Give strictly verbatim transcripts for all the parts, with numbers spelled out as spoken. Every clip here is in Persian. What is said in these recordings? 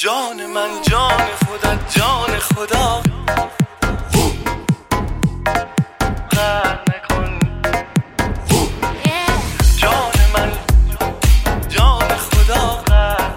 جان من جان خودت جان خدا قهر نکن. جان من جان خدا قهر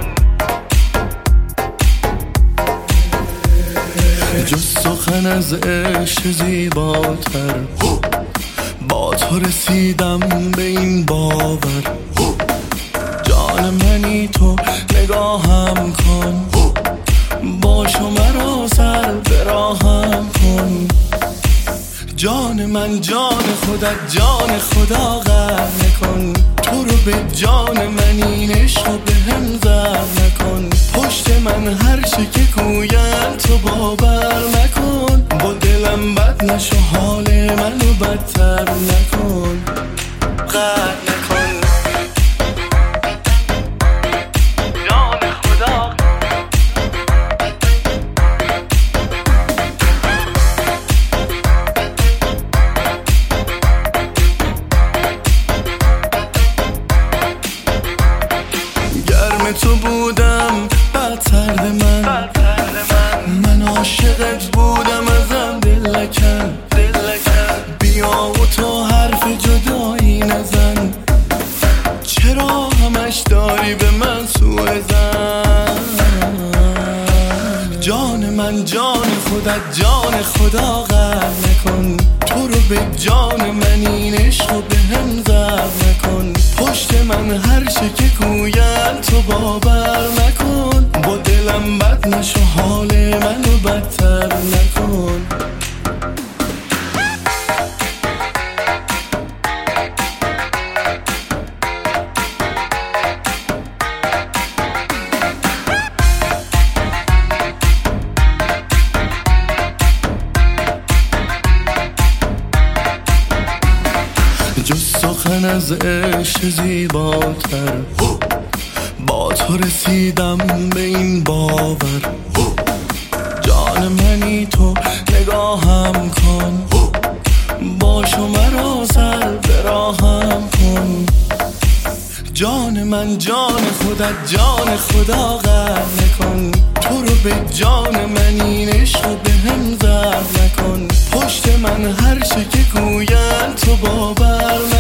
نکن. جز سخن از عشق زیباتر با تو رسیدم به این باور. جان منی تو نگاهم کن، باش و مرا سر به راهم کن. جان من جان خودت جان خدا قهر نکن. تو رو به جان من این عشق رو به هم زهر نکن. پشت من هر چی که گوین تو باور نکن. با دلم بد نشو حال منو بدتر نکن. قهر نکن. تو بودم بدتر به من، من عاشقت بودم ازم دل نکن. بیا و تو حرف جدایی نزن، چرا همش داری به من سوء زن. جان من جان خودت جان خدا قهر نکن. تو رو به جان من این عشق رو به هم زهر نکن. پشت من هر چی که گوین تو باور نکن. با دلم بد نشو حال منو بدتر نکن. جز سخن از عشق زیباتر با تو رسیدم به این باور. جان منی تو نگاهم کن، باش و مرا سر به راهم کن. جان من جان خودت جان خدا قهر نکن. تو رو به جان من این عشق رو به هم زهر نکن. پشت من هر چی که گوین تو باور